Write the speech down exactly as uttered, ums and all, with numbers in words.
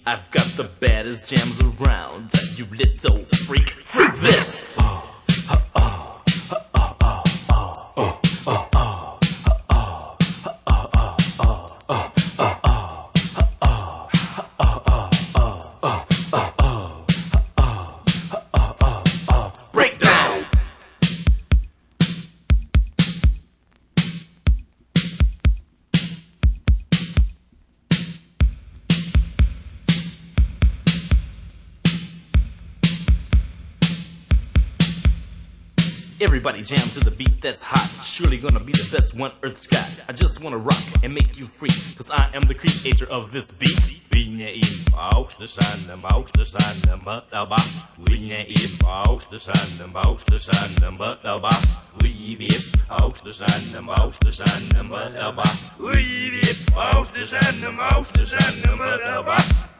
I've got the baddest jams around. You little freak, freak this! Breakdown! Everybody jam to the beat that's hot. Surely gonna be the best one Earth's got. I just wanna rock and make you free, cause I am the creator of this beat. Vinje in bouwste zanden, bouwste zanden, badaba. Vinje in bouwste zanden, bouwste zanden, badaba. Wie wip, bouwste zanden, bouwste zanden, badaba. Wie wip, bouwste zanden, bouwste zanden, badaba.